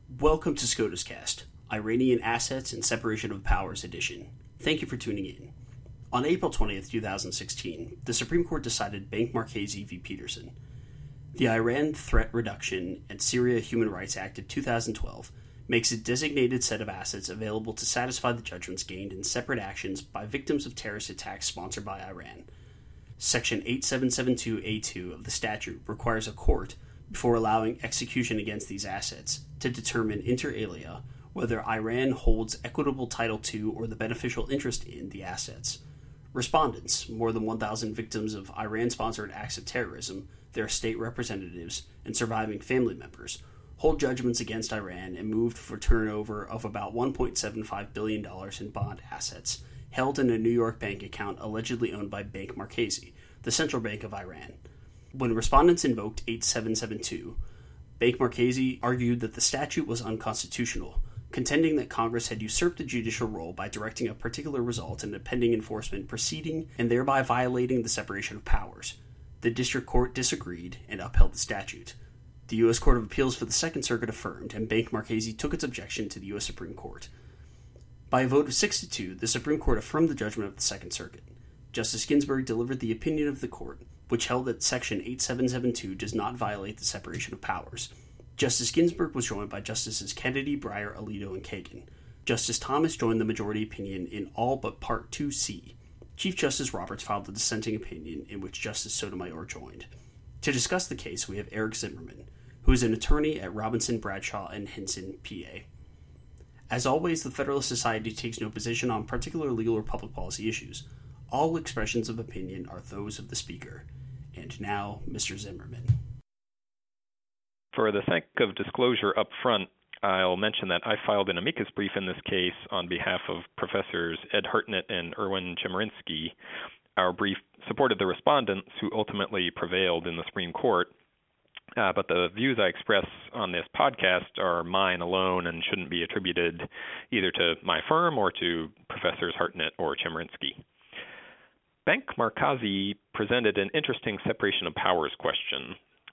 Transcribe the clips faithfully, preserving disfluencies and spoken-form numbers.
Welcome to SCOTUS Cast, Iranian Assets and Separation of Powers Edition. Thank you for tuning in. On April twentieth, twenty sixteen, the Supreme Court decided Bank Markazi v. Peterson. The Iran Threat Reduction and Syria Human Rights Act of two thousand twelve makes a designated set of assets available to satisfy the judgments gained in separate actions by victims of terrorist attacks sponsored by Iran. Section eighty-seven seventy-two A two of the statute requires a court, before allowing execution against these assets, to determine inter alia whether Iran holds equitable title to or the beneficial interest in the assets. Respondents, more than one thousand victims of Iran-sponsored acts of terrorism, their state representatives, and surviving family members, hold judgments against Iran and moved for turnover of about one point seven five billion dollars in bond assets held in a New York bank account allegedly owned by Bank Markazi, the central bank of Iran. When respondents invoked eighty-seven seventy-two, Bank Markazi argued that the statute was unconstitutional, contending that Congress had usurped the judicial role by directing a particular result in a pending enforcement proceeding and thereby violating the separation of powers. The district court disagreed and upheld the statute. The U S Court of Appeals for the Second Circuit affirmed, and Bank Markazi took its objection to the U S Supreme Court. By a vote of six to two, the Supreme Court affirmed the judgment of the Second Circuit. Justice Ginsburg delivered the opinion of the court, which held that Section eighty-seven seventy-two does not violate the separation of powers. Justice Ginsburg was joined by Justices Kennedy, Breyer, Alito, and Kagan. Justice Thomas joined the majority opinion in all but Part two C. Chief Justice Roberts filed the dissenting opinion, in which Justice Sotomayor joined. To discuss the case, we have Eric Zimmerman, who is an attorney at Robinson, Bradshaw, and Hinson, P A. As always, the Federalist Society takes no position on particular legal or public policy issues. All expressions of opinion are those of the speaker. And now, Mister Zimmerman. For the sake of disclosure up front, I'll mention that I filed an amicus brief in this case on behalf of Professors Ed Hartnett and Erwin Chemerinsky. Our brief supported the respondents, who ultimately prevailed in the Supreme Court, uh, but the views I express on this podcast are mine alone and shouldn't be attributed either to my firm or to Professors Hartnett or Chemerinsky. Bank Markazi presented an interesting separation of powers question.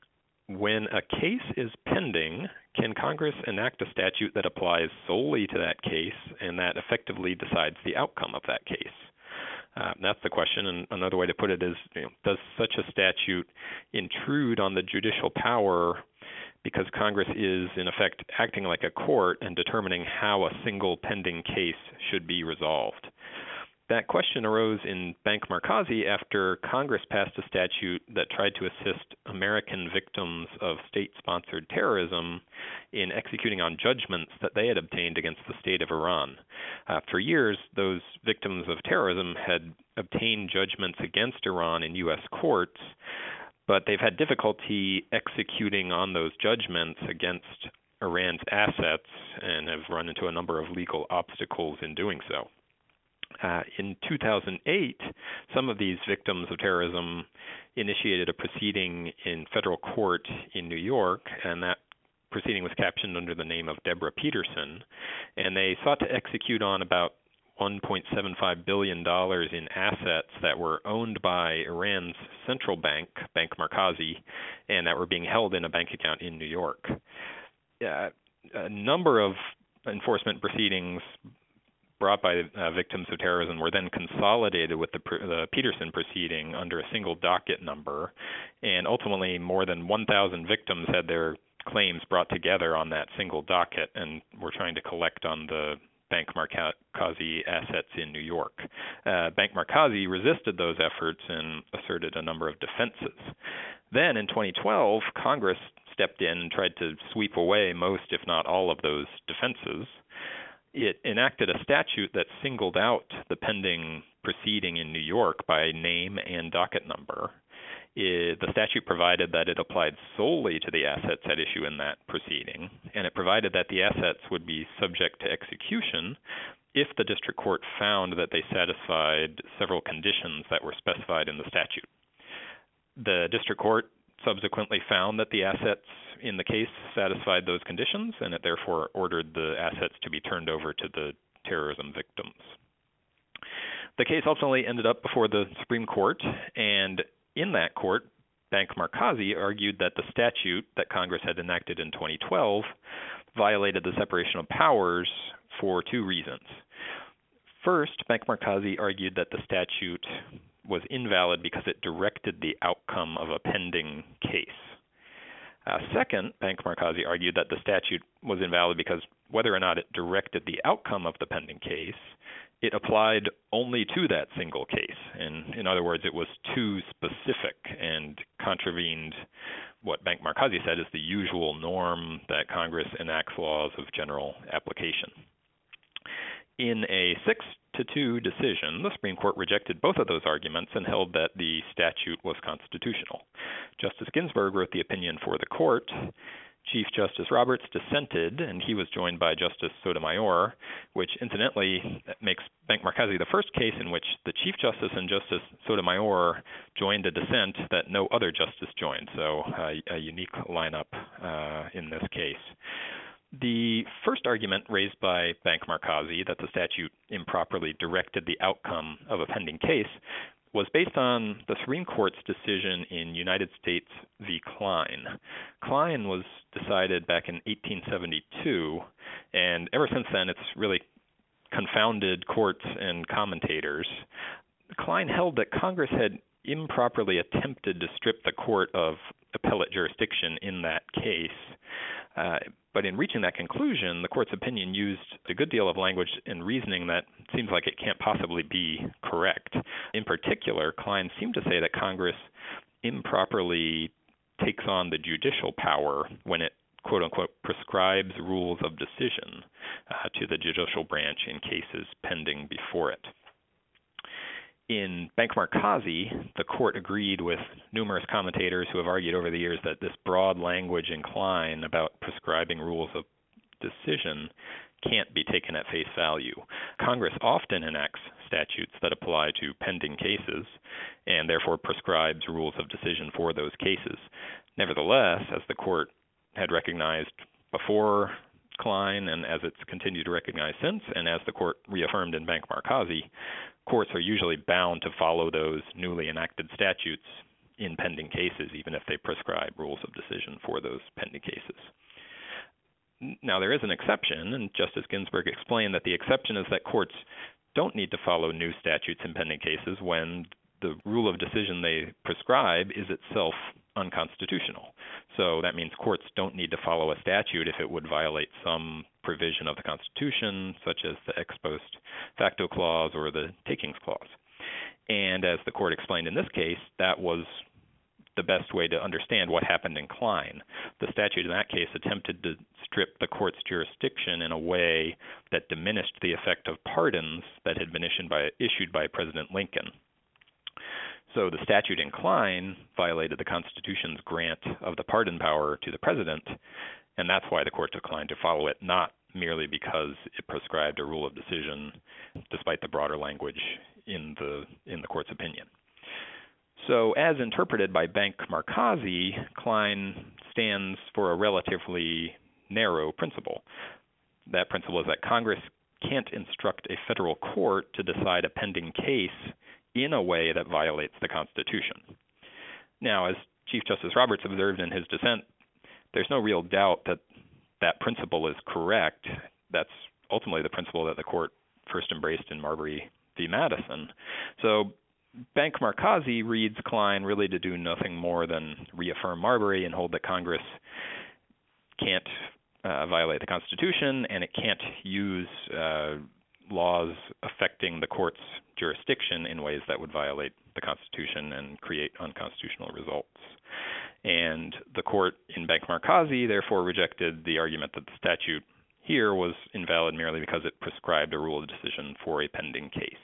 When a case is pending, can Congress enact a statute that applies solely to that case and that effectively decides the outcome of that case? Uh, that's the question, and another way to put it is, you know, does such a statute intrude on the judicial power because Congress is, in effect, acting like a court and determining how a single pending case should be resolved? That question arose in Bank Markazi after Congress passed a statute that tried to assist American victims of state-sponsored terrorism in executing on judgments that they had obtained against the state of Iran. Uh, for years, those victims of terrorism had obtained judgments against Iran in U S courts, but they've had difficulty executing on those judgments against Iran's assets and have run into a number of legal obstacles in doing so. Uh, in two thousand eight, some of these victims of terrorism initiated a proceeding in federal court in New York, and that proceeding was captioned under the name of Deborah Peterson, and they sought to execute on about one point seven five billion dollars in assets that were owned by Iran's central bank, Bank Markazi, and that were being held in a bank account in New York. Uh, a number of enforcement proceedings brought by uh, victims of terrorism were then consolidated with the, the Peterson proceeding under a single docket number, and ultimately more than one thousand victims had their claims brought together on that single docket and were trying to collect on the Bank Markazi assets in New York. Uh, Bank Markazi resisted those efforts and asserted a number of defenses. Then in twenty twelve, Congress stepped in and tried to sweep away most, if not all, of those defenses. It enacted a statute that singled out the pending proceeding in New York by name and docket number. It, the statute provided that it applied solely to the assets at issue in that proceeding, and it provided that the assets would be subject to execution if the district court found that they satisfied several conditions that were specified in the statute. The district court subsequently found that the assets in the case satisfied those conditions, and it therefore ordered the assets to be turned over to the terrorism victims. The case ultimately ended up before the Supreme Court, and in that court, Bank Markazi argued that the statute that Congress had enacted in twenty twelve violated the separation of powers for two reasons. First, Bank Markazi argued that the statute was invalid because it directed the outcome of a pending case. Uh, second, Bank Markazi argued that the statute was invalid because whether or not it directed the outcome of the pending case, it applied only to that single case. And in other words, it was too specific and contravened what Bank Markazi said is the usual norm that Congress enacts laws of general application. In a six to two decision, the Supreme Court rejected both of those arguments and held that the statute was constitutional. Justice Ginsburg wrote the opinion for the court. Chief Justice Roberts dissented, and he was joined by Justice Sotomayor, which incidentally makes Bank Markazi the first case in which the Chief Justice and Justice Sotomayor joined a dissent that no other justice joined, so uh, a unique lineup uh, in this case. The first argument raised by Bank Markazi, that the statute improperly directed the outcome of a pending case, was based on the Supreme Court's decision in United States v. Klein. Klein was decided back in eighteen seventy-two, and ever since then it's really confounded courts and commentators. Klein held that Congress had improperly attempted to strip the court of appellate jurisdiction in that case. Uh, but in reaching that conclusion, the court's opinion used a good deal of language and reasoning that seems like it can't possibly be correct. In particular, Klein seemed to say that Congress improperly takes on the judicial power when it, quote unquote, prescribes rules of decision uh, to the judicial branch in cases pending before it. In Bank Markazi, the court agreed with numerous commentators who have argued over the years that this broad language in Klein about prescribing rules of decision can't be taken at face value. Congress often enacts statutes that apply to pending cases and therefore prescribes rules of decision for those cases. Nevertheless, as the court had recognized before Klein and as it's continued to recognize since, and as the court reaffirmed in Bank Markazi, courts are usually bound to follow those newly enacted statutes in pending cases, even if they prescribe rules of decision for those pending cases. Now, there is an exception, and Justice Ginsburg explained that the exception is that courts don't need to follow new statutes in pending cases when the rule of decision they prescribe is itself unconstitutional. So that means courts don't need to follow a statute if it would violate some provision of the Constitution, such as the ex post facto clause or the takings clause. And as the court explained in this case, that was the best way to understand what happened in Klein. The statute in that case attempted to strip the court's jurisdiction in a way that diminished the effect of pardons that had been issued by, issued by President Lincoln. So the statute in Klein violated the Constitution's grant of the pardon power to the president, and that's why the court declined to follow it, not merely because it prescribed a rule of decision, despite the broader language in the in the court's opinion. So as interpreted by Bank Markazi, Klein stands for a relatively narrow principle. That principle is that Congress can't instruct a federal court to decide a pending case in a way that violates the Constitution. Now, as Chief Justice Roberts observed in his dissent, there's no real doubt that that principle is correct. That's ultimately the principle that the court first embraced in Marbury v. Madison. So Bank Markazi reads Klein really to do nothing more than reaffirm Marbury and hold that Congress can't uh, violate the Constitution and it can't use uh, laws affecting the court's jurisdiction in ways that would violate the Constitution and create unconstitutional results. And the court in Bank Markazi therefore rejected the argument that the statute here was invalid merely because it prescribed a rule of decision for a pending case.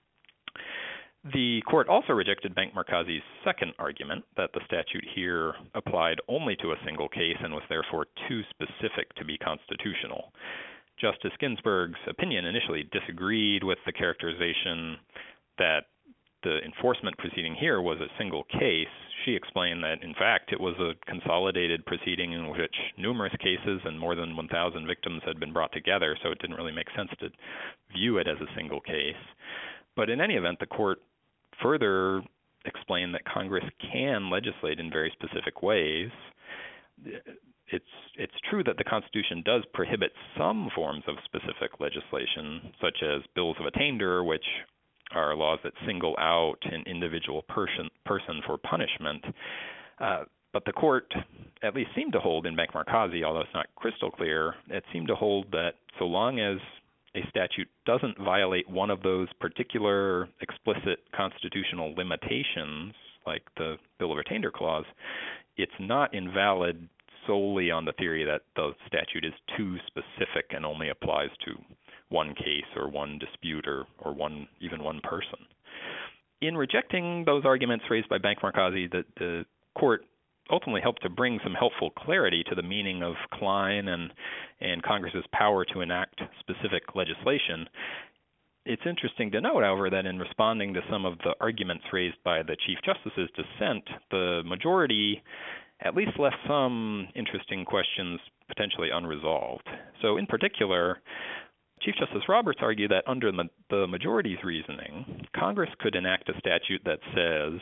The court also rejected Bank Markazi's second argument that the statute here applied only to a single case and was therefore too specific to be constitutional. Justice Ginsburg's opinion initially disagreed with the characterization that the enforcement proceeding here was a single case. She explained that, in fact, it was a consolidated proceeding in which numerous cases and more than one thousand victims had been brought together, so it didn't really make sense to view it as a single case. But in any event, the court further explained that Congress can legislate in very specific ways. it's it's true that the Constitution does prohibit some forms of specific legislation, such as bills of attainder, which are laws that single out an individual person person for punishment. Uh, but the court at least seemed to hold in Bank Markazi, although it's not crystal clear, it seemed to hold that so long as a statute doesn't violate one of those particular explicit constitutional limitations, like the Bill of Attainder Clause, it's not invalid solely on the theory that the statute is too specific and only applies to one case or one dispute or, or one even one person. In rejecting those arguments raised by Bank Markazi, the, the court ultimately helped to bring some helpful clarity to the meaning of Klein and, and Congress's power to enact specific legislation. It's interesting to note, however, that in responding to some of the arguments raised by the Chief Justice's dissent, the majority at least left some interesting questions potentially unresolved. So in particular, Chief Justice Roberts argued that under the, the majority's reasoning, Congress could enact a statute that says,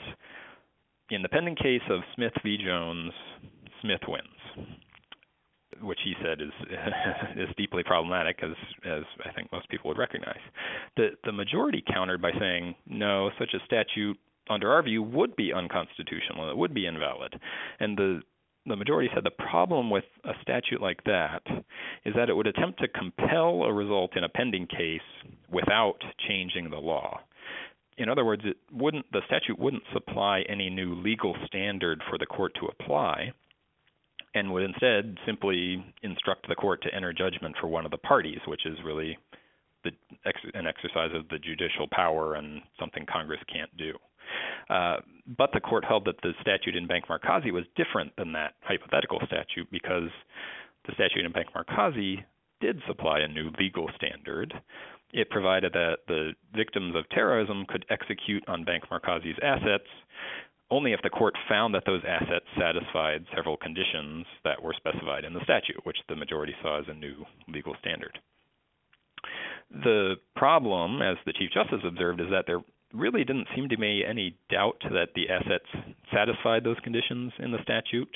in the pending case of Smith v. Jones, Smith wins, which he said is is deeply problematic, as as I think most people would recognize. The the majority countered by saying, no, such a statute, under our view, would be unconstitutional. It would be invalid. And the the majority said the problem with a statute like that is that it would attempt to compel a result in a pending case without changing the law. In other words, it wouldn't the statute wouldn't supply any new legal standard for the court to apply, and would instead simply instruct the court to enter judgment for one of the parties, which is really the, an exercise of the judicial power and something Congress can't do. Uh, but the court held that the statute in Bank Markazi was different than that hypothetical statute because the statute in Bank Markazi did supply a new legal standard. It provided that the victims of terrorism could execute on Bank Markazi's assets only if the court found that those assets satisfied several conditions that were specified in the statute, which the majority saw as a new legal standard. The problem, as the Chief Justice observed, is that there really didn't seem to be any doubt that the assets satisfied those conditions in the statute.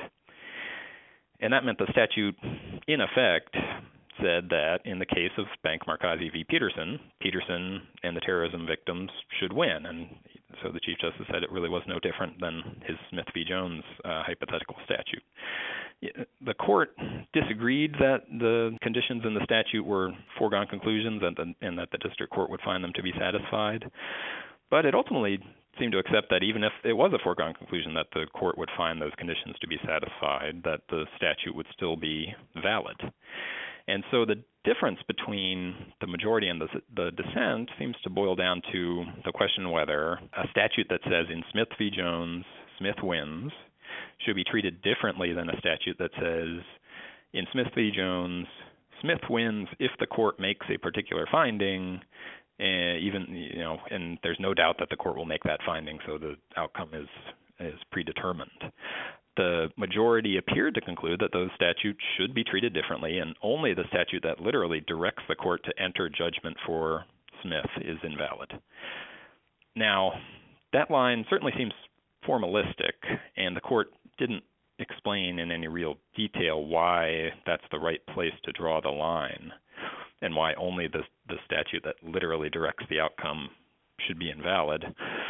And that meant the statute, in effect, said that in the case of Bank Markazi v. Peterson, Peterson and the terrorism victims should win. And so the Chief Justice said it really was no different than his Smith v. Jones uh, hypothetical statute. The court disagreed that the conditions in the statute were foregone conclusions and, the, and that the district court would find them to be satisfied. But it ultimately seemed to accept that even if it was a foregone conclusion that the court would find those conditions to be satisfied, that the statute would still be valid. And so the difference between the majority and the, the dissent seems to boil down to the question whether a statute that says in Smith v. Jones, Smith wins, should be treated differently than a statute that says in Smith v. Jones, Smith wins if the court makes a particular finding, uh, even you know, and there's no doubt that the court will make that finding, so the outcome is is predetermined. The majority appeared to conclude that those statutes should be treated differently, and only the statute that literally directs the court to enter judgment for Smith is invalid. Now, that line certainly seems formalistic, and the court didn't explain in any real detail why that's the right place to draw the line, and why only the, the statute that literally directs the outcome should be invalid.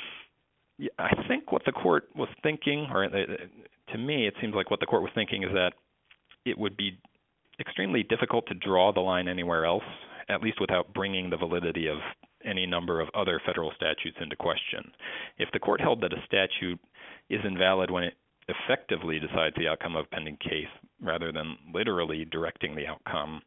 I think what the court was thinking, or to me it seems like what the court was thinking is that it would be extremely difficult to draw the line anywhere else, at least without bringing the validity of any number of other federal statutes into question. If the court held that a statute is invalid when it effectively decides the outcome of a pending case rather than literally directing the outcome,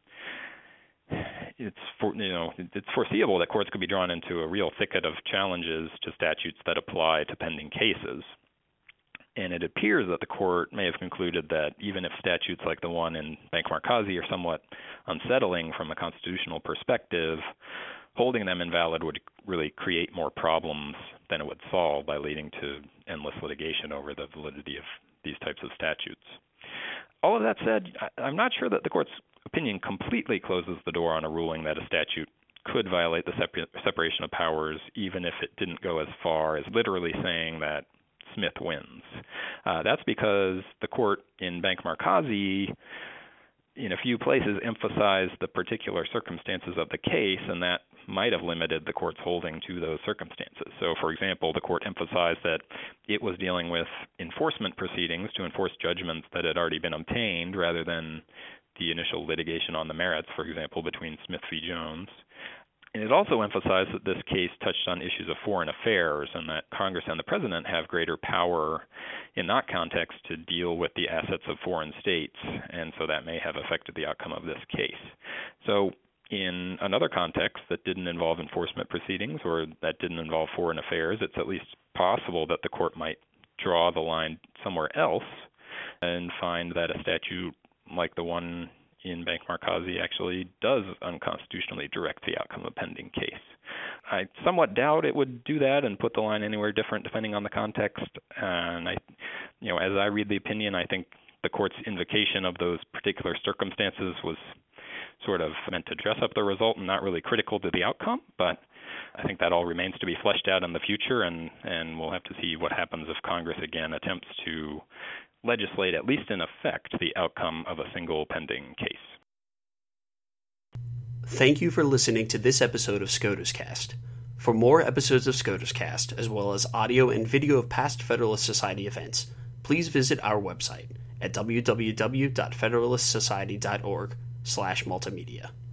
it's for, you know it's foreseeable that courts could be drawn into a real thicket of challenges to statutes that apply to pending cases. And it appears that the court may have concluded that even if statutes like the one in Bank Markazi are somewhat unsettling from a constitutional perspective, holding them invalid would really create more problems than it would solve by leading to endless litigation over the validity of these types of statutes. All of that said, I'm not sure that the court's opinion completely closes the door on a ruling that a statute could violate the separ- separation of powers, even if it didn't go as far as literally saying that Smith wins. Uh, that's because the court in Bank Markazi, in a few places, emphasized the particular circumstances of the case, and that might have limited the court's holding to those circumstances. So, for example, the court emphasized that it was dealing with enforcement proceedings to enforce judgments that had already been obtained rather than the initial litigation on the merits, for example, between Smith v. Jones. And it also emphasized that this case touched on issues of foreign affairs and that Congress and the President have greater power in that context to deal with the assets of foreign states, and so that may have affected the outcome of this case. So in another context that didn't involve enforcement proceedings or that didn't involve foreign affairs, it's at least possible that the court might draw the line somewhere else and find that a statute like the one in Bank Markazi actually does unconstitutionally direct the outcome of a pending case. I somewhat doubt it would do that and put the line anywhere different depending on the context. And I, you know, as I read the opinion, I think the court's invocation of those particular circumstances was sort of meant to dress up the result and not really critical to the outcome. But I think that all remains to be fleshed out in the future, and, and we'll have to see what happens if Congress again attempts to legislate, at least in effect, the outcome of a single pending case. Thank you for listening to this episode of SCOTUS Cast. For more episodes of SCOTUS Cast, as well as audio and video of past Federalist Society events, please visit our website at w w w dot federalist society dot org slash multimedia.